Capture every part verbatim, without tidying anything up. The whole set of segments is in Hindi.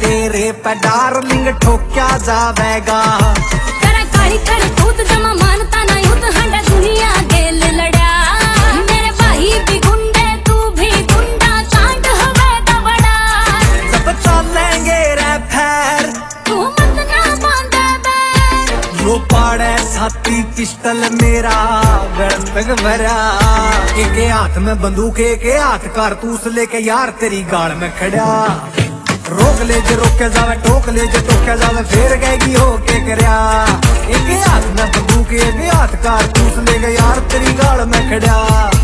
तेरे पे डार्लिंग ठोक्या जावेगा। करा काली कर तूत जमा मानता ना यूं तो हंडा दुनिया गेल लड़ा। मेरे भाई भी गुंडे तू भी गुंडा कांड हवे दा बड़ा। जब चलेंगे रे फैर तू मत ना बांधे बैर। लो पाड़े छाती पिस्टल मेरा गड़तक भरा। एक हाथ में बंदूक एक हाथ कारतूस लेके यार तेरी गाड़ में खड़ा। रोक ले जे रोके जावे टोक ले जे टोके जावे फिर गएगी हो के करया। एक हाथ में बंदूक एक हाथ कारतूस लेके यार तेरी गाड़ में खड़ा।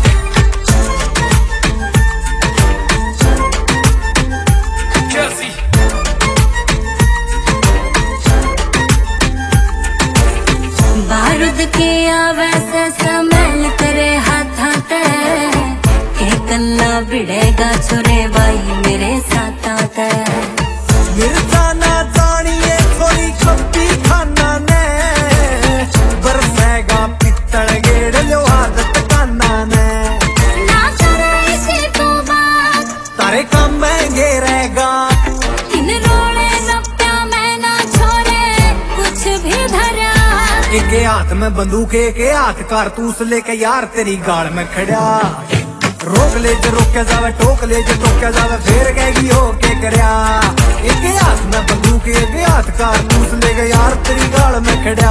बारूद के आवे से स्मेल करे हाथा ते। के कल्ला बिड़ेगा छोरे भाई मेरे साथ आते। मिर्जा ना जानिए थोड़ी खप्पी खाना ने। बरसेगा पित्तल गेड़ लो आदत काना ने। ना करे इसी तो बात तारे काम महंगे रहेगा। इन रोड़े नप्या मैं ना छोरे कुछ भी धरा। एक हाथ में बंदूक एक हाथ कारतूस लेके यार तेरी गाड़ में खड़ा। रोक ले जे रोके जावे टोक ले जे टोके जावे फिर गएगी हो के करया। एक हाथ में बंदूक एक हाथ कारतूस लेके यार तेरी गाड़ में खड़ा।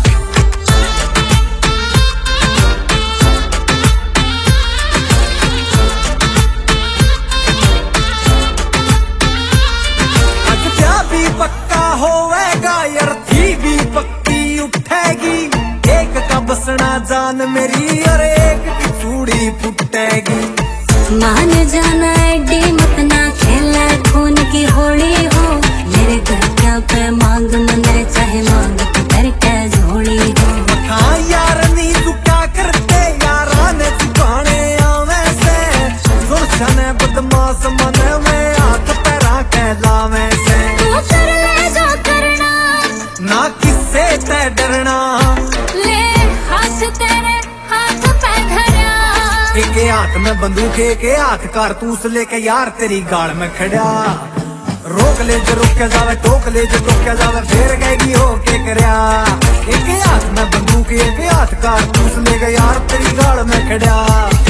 आज क्या भी पक्का होवेगा यार थी भी पक्की उठेगी। एक का बसना जान मेरी और एक की चूड़ी फुटेगी। मान जाना एडी मत ना खेला खून की होली हो। मेरे घर क्या पे मांग मने चाहे मांग तो करके जोड़ी हो। हाँ यार नी तू क्या करते यारा ने चुकाने आवे से। सुरछने बदमाश मने में हाथ पैरा के लावे से। तू कर ले जो करना ना किससे ते डरना। ले हाथ तेरे हाथ पे धरा। एक हाथ में बंदूक एक हाथ कारतूस लेके यार तेरी गाड़ में खड़ा। रोक ले जे रोके जावे टोक ले जे टोके जावे फिर गएगी हो के करया। एक हाथ में बंदूक एक हाथ कारतूस लेके यार तेरी गाड़ में खड़ा।